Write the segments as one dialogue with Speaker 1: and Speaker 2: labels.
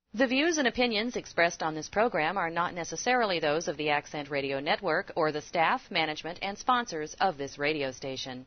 Speaker 1: The views and opinions expressed on this program are not necessarily those of the Accent Radio Network or the staff, management, and sponsors of this radio station.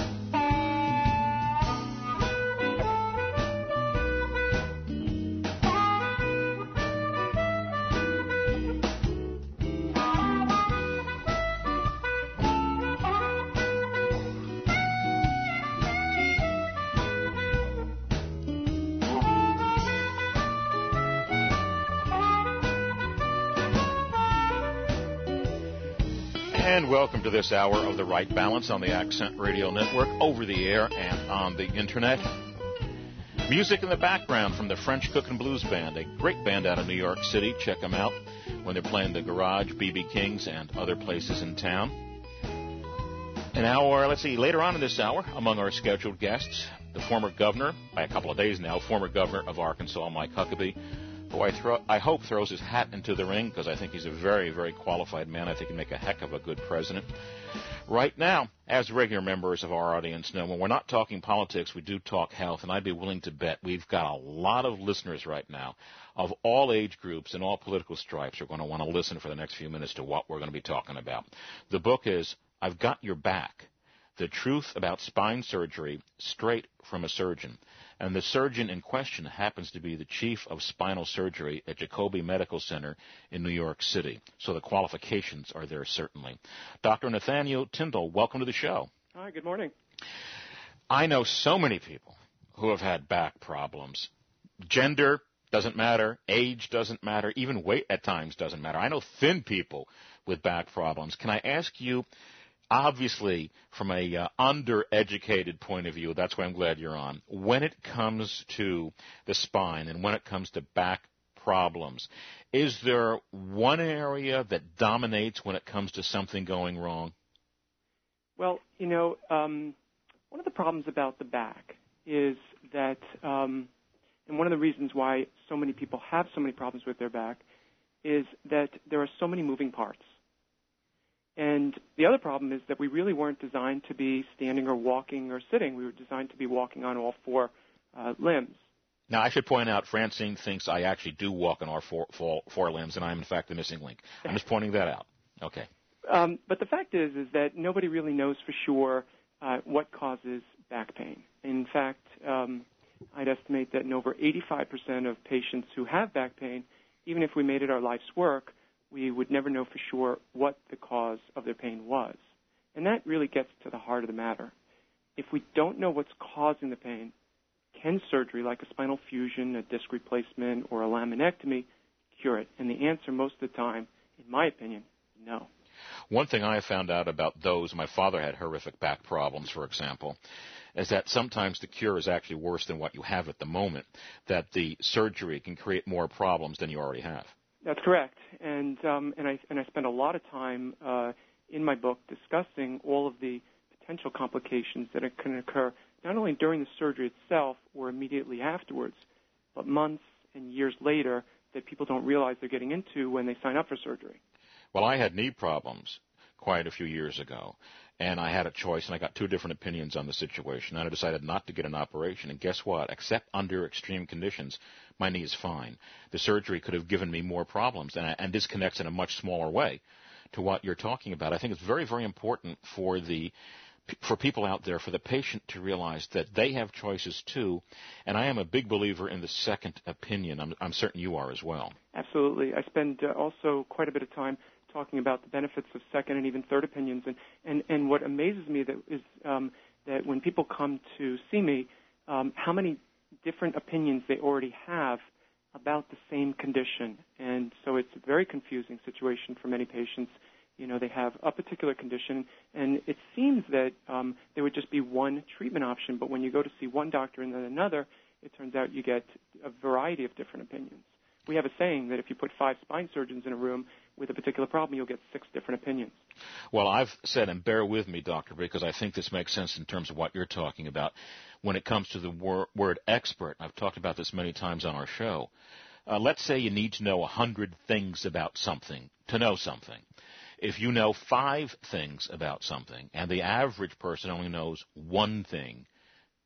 Speaker 2: And welcome to this hour of The Right Balance on the Accent Radio Network, over the air and on the Internet. Music in the background from the French Cookin' Blues Band, a great band out of New York City. Check them out when they're playing the Garage, B.B. King's, and other places in town. An hour, later on in this hour, among our scheduled guests, the former governor, by a couple of days now, former governor of Arkansas, Mike Huckabee, who I hope throws his hat into the ring, because I think he's a very, very qualified man. I think he'd make a heck of a good president. Right now, as regular members of our audience know, when we're not talking politics, we do talk health, and I'd be willing to bet we've got a lot of listeners right now of all age groups and all political stripes who are going to want to listen for the next few minutes to what we're going to be talking about. The book is I've Got Your Back, The Truth About Spine Surgery Straight from a Surgeon. And the surgeon in question happens to be the chief of spinal surgery at Jacobi Medical Center in New York City. So the qualifications are there, certainly. Dr. Nathaniel Tyndall, welcome to the show.
Speaker 3: Hi, good morning.
Speaker 2: I know so many people who have had back problems. Gender doesn't matter. Age doesn't matter. Even weight at times doesn't matter. I know thin people with back problems. Can I ask you, obviously, from a undereducated point of view, that's why I'm glad you're on, when it comes to the spine and when it comes to back problems, is there one area that dominates when it comes to something going wrong?
Speaker 3: Well, one of the problems about the back is that, and one of the reasons why so many people have so many problems with their back, is that there are so many moving parts. And the other problem is that we really weren't designed to be standing or walking or sitting. We were designed to be walking on all four limbs.
Speaker 2: Now, I should point out, Francine thinks I actually do walk on all four limbs, and I'm, in fact, the missing link. I'm just pointing that out. Okay.
Speaker 3: But the fact is that nobody really knows for sure what causes back pain. In fact, I'd estimate that in over 85% of patients who have back pain, even if we made it our life's work, we would never know for sure what the cause of their pain was. And that really gets to the heart of the matter. If we don't know what's causing the pain, can surgery like a spinal fusion, a disc replacement, or a laminectomy cure it? And the answer most of the time, in my opinion, no.
Speaker 2: One thing I found out about those, my father had horrific back problems, for example, is that sometimes the cure is actually worse than what you have at the moment, that the surgery can create more problems than you already have.
Speaker 3: That's correct, and I spend a lot of time in my book discussing all of the potential complications that can occur not only during the surgery itself or immediately afterwards, but months and years later that people don't realize they're getting into when they sign up for surgery.
Speaker 2: Well, I had knee problems quite a few years ago, and I had a choice, and I got two different opinions on the situation, and I decided not to get an operation. And guess what? Except under extreme conditions, my knee is fine. The surgery could have given me more problems, and this connects in a much smaller way to what you're talking about. I think it's very, very important for people out there, for the patient to realize that they have choices too, and I am a big believer in the second opinion. I'm certain you are as well.
Speaker 3: Absolutely. I spend also quite a bit of time talking about the benefits of second and even third opinions, and what amazes me is that when people come to see me, how many different opinions they already have about the same condition. And so it's a very confusing situation for many patients. They have a particular condition, and it seems that there would just be one treatment option, but when you go to see one doctor and then another, it turns out you get a variety of different opinions. We have a saying that if you put 5 spine surgeons in a room with a particular problem, you'll get 6 different opinions.
Speaker 2: Well, I've said, and bear with me, Doctor, because I think this makes sense in terms of what you're talking about. When it comes to the word expert, I've talked about this many times on our show. Let's say you need to know 100 things about something to know something. If you know 5 things about something and the average person only knows 1 thing,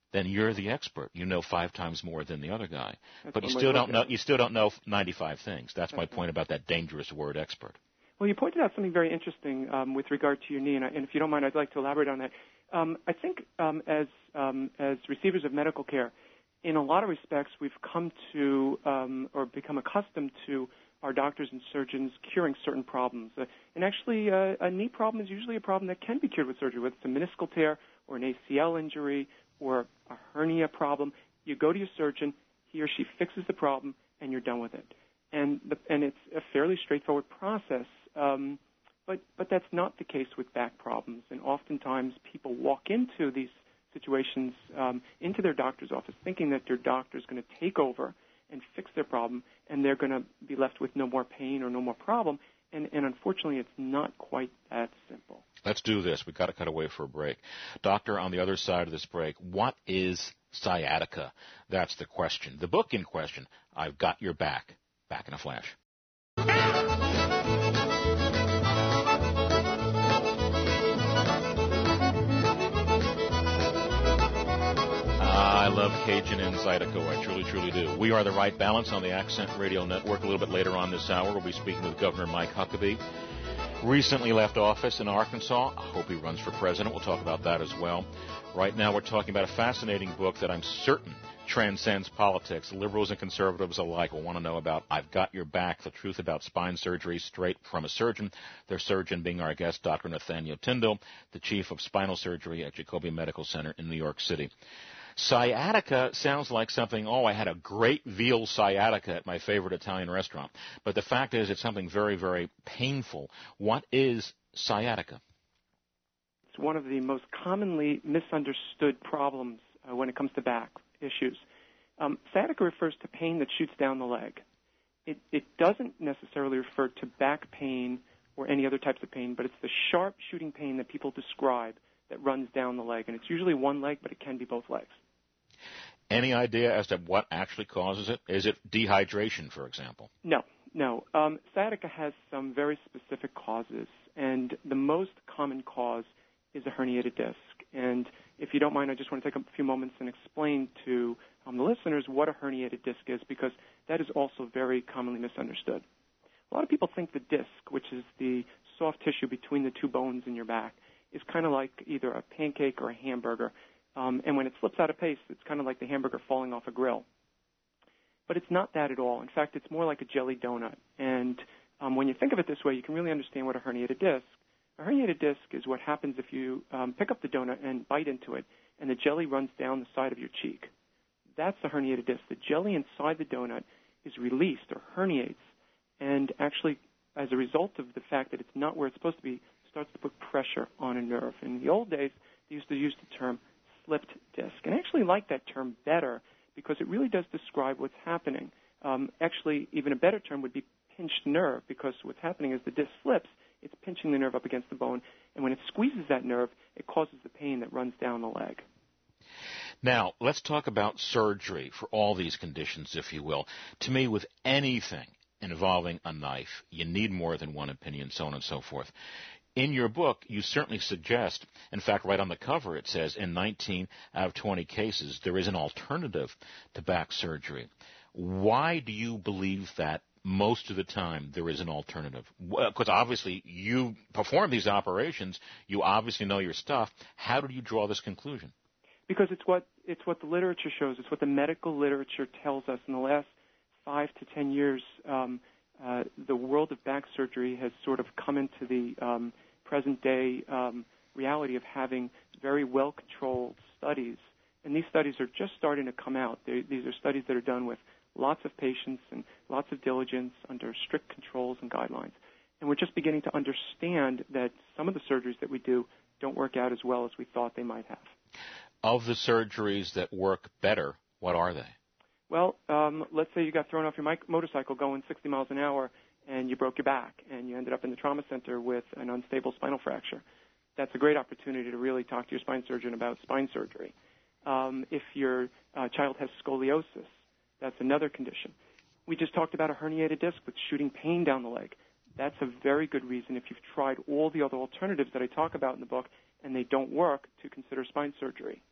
Speaker 2: then you're the expert. You know 5 times more than the other guy.
Speaker 3: That's
Speaker 2: But you still don't know 95 things. That's my point about that dangerous word, expert.
Speaker 3: Well, you pointed out something very interesting with regard to your knee, and if you don't mind, I'd like to elaborate on that. I think as receivers of medical care, in a lot of respects, we've come to or become accustomed to our doctors and surgeons curing certain problems. And actually, a knee problem is usually a problem that can be cured with surgery, whether it's a meniscal tear or an ACL injury or a hernia problem. You go to your surgeon, he or she fixes the problem, and you're done with it. And it's a fairly straightforward process. But that's not the case with back problems. And oftentimes people walk into these situations, into their doctor's office, thinking that their doctor is going to take over and fix their problem, and they're going to be left with no more pain or no more problem. And unfortunately, it's not quite that simple.
Speaker 2: Let's do this. We've got to cut away for a break. Doctor, on the other side of this break, what is sciatica? That's the question. The book in question, I've Got Your Back. Back in a flash. I love Cajun and Zydeco. I truly, truly do. We are The Right Balance on the Accent Radio Network. A little bit later on this hour, we'll be speaking with Governor Mike Huckabee. Recently left office in Arkansas. I hope he runs for president. We'll talk about that as well. Right now, we're talking about a fascinating book that I'm certain transcends politics. Liberals and conservatives alike will want to know about. I've Got Your Back, the truth about spine surgery straight from a surgeon. Their surgeon being our guest, Dr. Nathaniel Tyndall, the chief of spinal surgery at Jacobi Medical Center in New York City. Sciatica sounds like something, I had a great veal sciatica at my favorite Italian restaurant. But the fact is it's something very, very painful. What is sciatica?
Speaker 3: It's one of the most commonly misunderstood problems when it comes to back issues. Sciatica refers to pain that shoots down the leg. It doesn't necessarily refer to back pain or any other types of pain, but it's the sharp shooting pain that people describe that runs down the leg. And it's usually one leg, but it can be both legs.
Speaker 2: Any idea as to what actually causes it? Is it dehydration, for example?
Speaker 3: No. Sciatica has some very specific causes, and the most common cause is a herniated disc. And if you don't mind, I just want to take a few moments and explain to the listeners what a herniated disc is, because that is also very commonly misunderstood. A lot of people think the disc, which is the soft tissue between the two bones in your back, is kind of like either a pancake or a hamburger. And when it slips out of pace, it's kind of like the hamburger falling off a grill. But it's not that at all. In fact, it's more like a jelly donut. And when you think of it this way, you can really understand what a herniated disc. A herniated disc is what happens if you pick up the donut and bite into it, and the jelly runs down the side of your cheek. That's a herniated disc. The jelly inside the donut is released or herniates, and actually, as a result of the fact that it's not where it's supposed to be, starts to put pressure on a nerve. In the old days, they used to use the term slipped disc. And I actually like that term better because it really does describe what's happening. Actually, even a better term would be pinched nerve, because what's happening is the disc slips, it's pinching the nerve up against the bone, and when it squeezes that nerve, it causes the pain that runs down the leg.
Speaker 2: Now, let's talk about surgery for all these conditions, if you will. To me, with anything involving a knife, you need more than one opinion, so on and so forth. In your book, you certainly suggest, in fact, right on the cover it says, in 19 out of 20 cases, there is an alternative to back surgery. Why do you believe that most of the time there is an alternative? Because obviously you perform these operations, you obviously know your stuff. How did you draw this conclusion?
Speaker 3: Because it's what the literature shows. It's what the medical literature tells us. In the last 5 to 10 years, the world of back surgery has sort of come into the present-day reality of having very well-controlled studies. And these studies are just starting to come out. These are studies that are done with lots of patients and lots of diligence under strict controls and guidelines. And we're just beginning to understand that some of the surgeries that we do don't work out as well as we thought they might have.
Speaker 2: Of the surgeries that work better, what are they?
Speaker 3: Well, let's say you got thrown off your motorcycle going 60 miles an hour and you broke your back and you ended up in the trauma center with an unstable spinal fracture. That's a great opportunity to really talk to your spine surgeon about spine surgery. If your child has scoliosis, that's another condition. We just talked about a herniated disc with shooting pain down the leg. That's a very good reason, if you've tried all the other alternatives that I talk about in the book and they don't work, to consider spine surgery.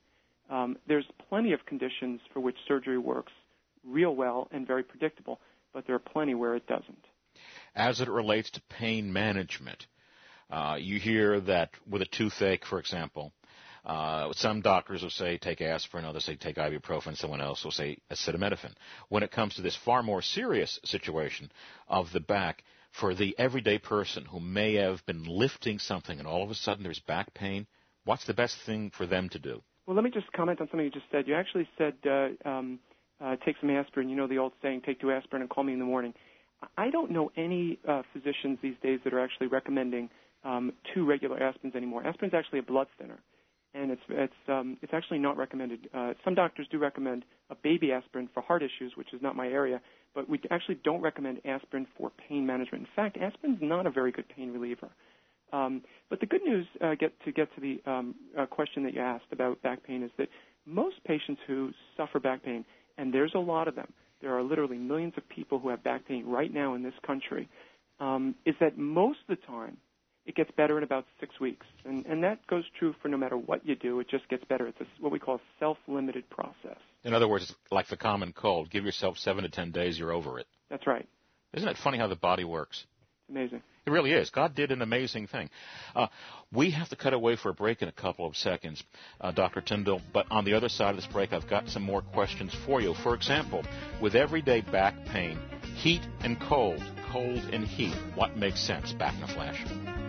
Speaker 3: There's plenty of conditions for which surgery works real well and very predictable, but there are plenty where it doesn't.
Speaker 2: As it relates to pain management, you hear that with a toothache, for example, some doctors will say take aspirin, others say take ibuprofen, someone else will say acetaminophen. When it comes to this far more serious situation of the back, for the everyday person who may have been lifting something and all of a sudden there's back pain, what's the best thing for them to do?
Speaker 3: Well, let me just comment on something you just said. You actually said take some aspirin. You know the old saying, take 2 aspirin and call me in the morning. I don't know any physicians these days that are actually recommending 2 regular aspirins anymore. Aspirin's actually a blood thinner, and it's actually not recommended. Some doctors do recommend a baby aspirin for heart issues, which is not my area, but we actually don't recommend aspirin for pain management. In fact, aspirin's not a very good pain reliever. But the good news, to get to the question that you asked about back pain, is that most patients who suffer back pain, and there's a lot of them, there are literally millions of people who have back pain right now in this country, is that most of the time it gets better in about 6 weeks. And that goes true for no matter what you do. It just gets better. It's what we call a self-limited process.
Speaker 2: In other words, it's like the common cold. Give yourself 7 to 10 days, you're over it.
Speaker 3: That's right.
Speaker 2: Isn't it funny how the body works?
Speaker 3: It's amazing.
Speaker 2: It really is. God did an amazing thing. We have to cut away for a break in a couple of seconds, Dr. Tyndall, but on the other side of this break, I've got some more questions for you. For example, with everyday back pain, heat and cold, cold and heat, what makes sense? Back in a flash.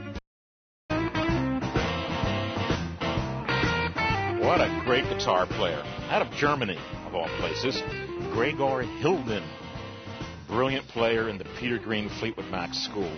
Speaker 2: What a great guitar player. Out of Germany, of all places, Gregor Hilden, brilliant player in the Peter Green Fleetwood Mac School.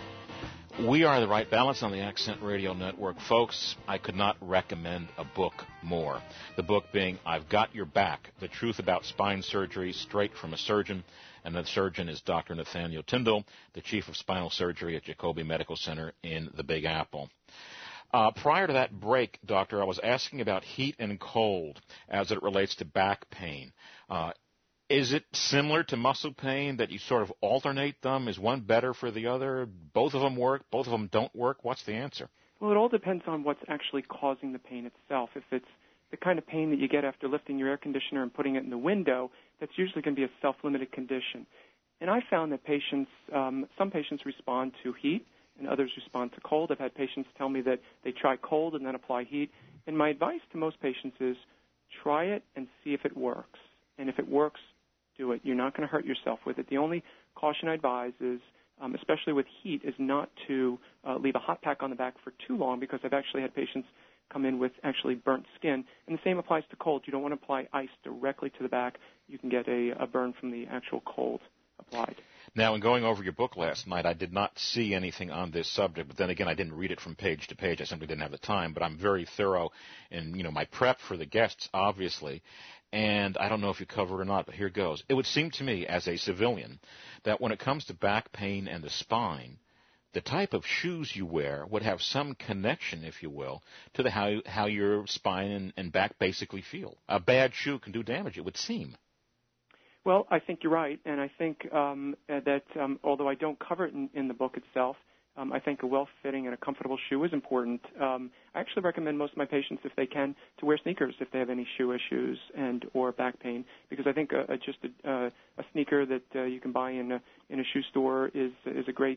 Speaker 2: We are The Right Balance on the Accent Radio Network. Folks, I could not recommend a book more. The book being I've Got Your Back, The Truth About Spine Surgery Straight from a Surgeon. And the surgeon is Dr. Nathaniel Tyndall, the Chief of Spinal Surgery at Jacobi Medical Center in the Big Apple. Prior to that break, Doctor, I was asking about heat and cold as it relates to back pain. Is it similar to muscle pain that you sort of alternate them? Is one better for the other? Both of them work? Both of them don't work? What's the answer?
Speaker 3: Well, it all depends on what's actually causing the pain itself. If it's the kind of pain that you get after lifting your air conditioner and putting it in the window, that's usually going to be a self-limited condition. And I found that some patients respond to heat and others respond to cold. I've had patients tell me that they try cold and then apply heat. And my advice to most patients is try it and see if it works. And if it works, do it. You're not going to hurt yourself with it. The only caution I advise is, especially with heat, is not to leave a hot pack on the back for too long, because I've actually had patients come in with actually burnt skin. And the same applies to cold. You don't want to apply ice directly to the back. You can get a burn from the actual cold applied.
Speaker 2: Now, in going over your book last night, I did not see anything on this subject, but then again, I didn't read it from page to page. I simply didn't have the time, but I'm very thorough in, my prep for the guests, obviously, and I don't know if you cover it or not, but here goes. It would seem to me, as a civilian, that when it comes to back pain and the spine, the type of shoes you wear would have some connection, if you will, to how your spine and back basically feel. A bad shoe can do damage, it would seem.
Speaker 3: Well, I think you're right, and I think that although I don't cover it in the book itself, I think a well-fitting and a comfortable shoe is important. I actually recommend most of my patients, if they can, to wear sneakers if they have any shoe issues and or back pain, because I think just a sneaker that you can buy in a shoe store is a great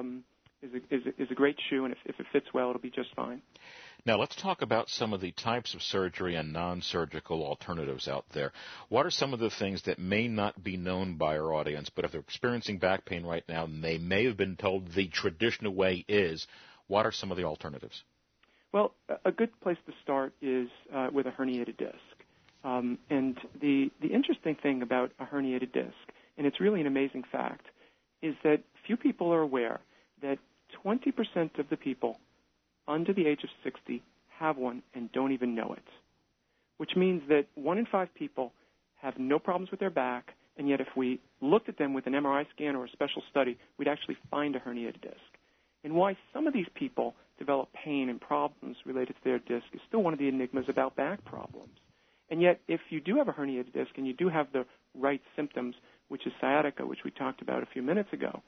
Speaker 3: is a great shoe, and if it fits well, it'll be just fine.
Speaker 2: Now, let's talk about some of the types of surgery and non-surgical alternatives out there. What are some of the things that may not be known by our audience, but if they're experiencing back pain right now and they may have been told the traditional way is, what are some of the alternatives?
Speaker 3: Well, a good place to start is with a herniated disc. And the interesting thing about a herniated disc, and it's really an amazing fact, is that few people are aware that 20% of the people under the age of 60 have one and don't even know it, which means that 1 in 5 people have no problems with their back, and yet if we looked at them with an MRI scan or a special study, we'd actually find a herniated disc. And why some of these people develop pain and problems related to their disc is still one of the enigmas about back problems. And yet, if you do have a herniated disc and you do have the right symptoms, which is sciatica, which we talked about a few minutes ago,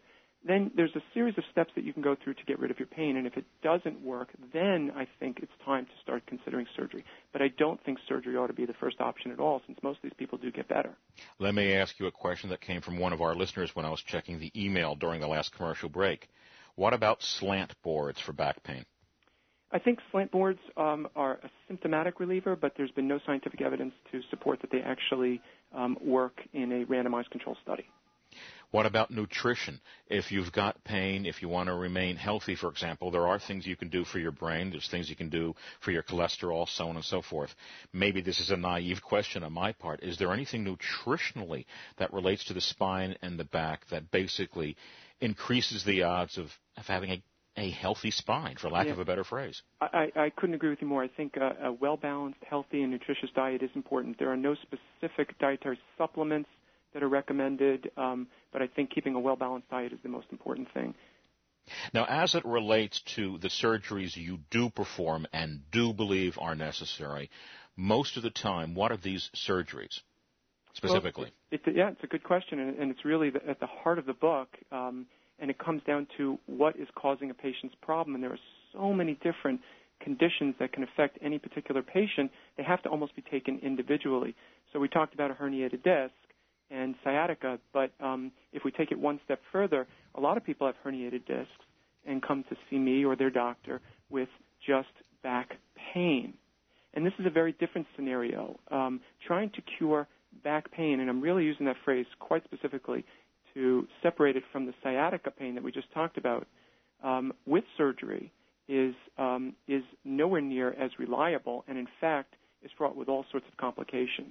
Speaker 3: then there's a series of steps that you can go through to get rid of your pain. And if it doesn't work, then I think it's time to start considering surgery. But I don't think surgery ought to be the first option at all, since most of these people do get better.
Speaker 2: Let me ask you a question that came from one of our listeners when I was checking the email during the last commercial break. What about slant boards for back pain?
Speaker 3: I think slant boards are a symptomatic reliever, but there's been no scientific evidence to support that they actually work in a randomized control study.
Speaker 2: What about nutrition? If you've got pain, if you want to remain healthy, for example, there are things you can do for your brain. There's things you can do for your cholesterol, so on and so forth. Maybe this is a naive question on my part. Is there anything nutritionally that relates to the spine and the back that basically increases the odds of having a healthy spine, for lack of a better phrase?
Speaker 3: I couldn't agree with you more. I think a well-balanced, healthy, and nutritious diet is important. There are no specific dietary supplements that are recommended, but I think keeping a well-balanced diet is the most important thing.
Speaker 2: Now, as it relates to the surgeries you do perform and do believe are necessary, most of the time, what are these surgeries specifically?
Speaker 3: Well, it's a good question, and it's really at the heart of the book, and it comes down to what is causing a patient's problem, and there are so many different conditions that can affect any particular patient. They have to almost be taken individually. So we talked about a herniated disc and sciatica, but if we take it one step further, a lot of people have herniated discs and come to see me or their doctor with just back pain. And this is a very different scenario. Trying to cure back pain, and I'm really using that phrase quite specifically to separate it from the sciatica pain that we just talked about, with surgery is nowhere near as reliable, and in fact is fraught with all sorts of complications.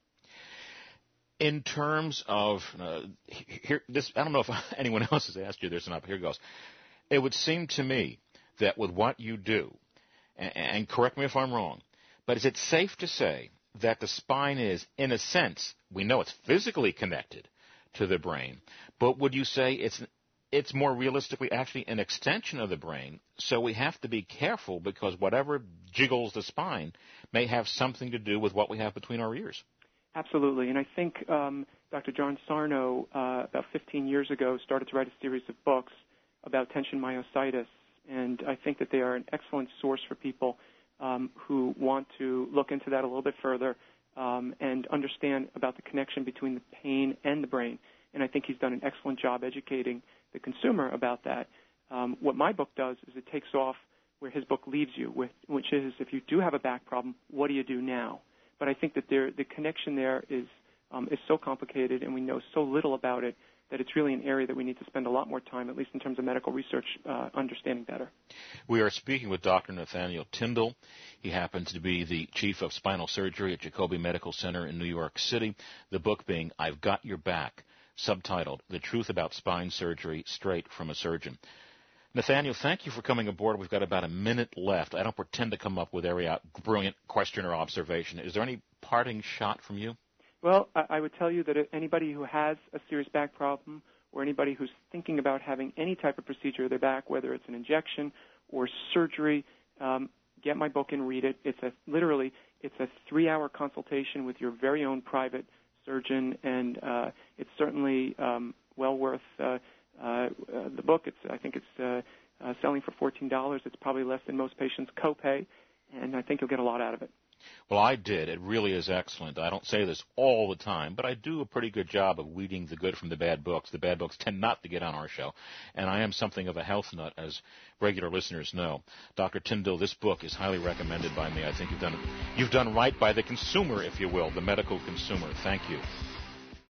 Speaker 2: In terms of this, I don't know if anyone else has asked you this or not, but here goes. It would seem to me that with what you do, and correct me if I'm wrong, but is it safe to say that the spine is, in a sense, we know it's physically connected to the brain, but would you say it's more realistically actually an extension of the brain, so we have to be careful because whatever jiggles the spine may have something to do with what we have between our ears?
Speaker 3: Absolutely, and I think Dr. John Sarno, about 15 years ago, started to write a series of books about tension myositis, and I think that they are an excellent source for people who want to look into that a little bit further and understand about the connection between the pain and the brain. And I think he's done an excellent job educating the consumer about that. What my book does is it takes off where his book leaves you, which is if you do have a back problem, what do you do now? But I think that the connection there is so complicated, and we know so little about it that it's really an area that we need to spend a lot more time, at least in terms of medical research, understanding better. We
Speaker 2: are speaking with Dr. Nathaniel Tyndall. He happens to be the chief of spinal surgery at Jacobi Medical Center in New York City. The book being I've Got Your Back, subtitled The Truth About Spine Surgery Straight from a Surgeon. Nathaniel, thank you for coming aboard. We've got about a minute left. I don't pretend to come up with every brilliant question or observation. Is there any parting shot from you?
Speaker 3: Well, I would tell you that anybody who has a serious back problem or anybody who's thinking about having any type of procedure of their back, whether it's an injection or surgery, get my book and read it. It's a 3-hour consultation with your very own private surgeon, and it's certainly well worth the book. I think it's selling for $14. It's probably less than most patients' copay, and I think you'll get a lot out of it.
Speaker 2: Well, I did. It really is excellent. I don't say this all the time, but I do a pretty good job of weeding the good from the bad books. The bad books tend not to get on our show, and I am something of a health nut, as regular listeners know. Dr. Tyndall, this book is highly recommended by me. I think you've done right by the consumer, if you will, the medical consumer. Thank you.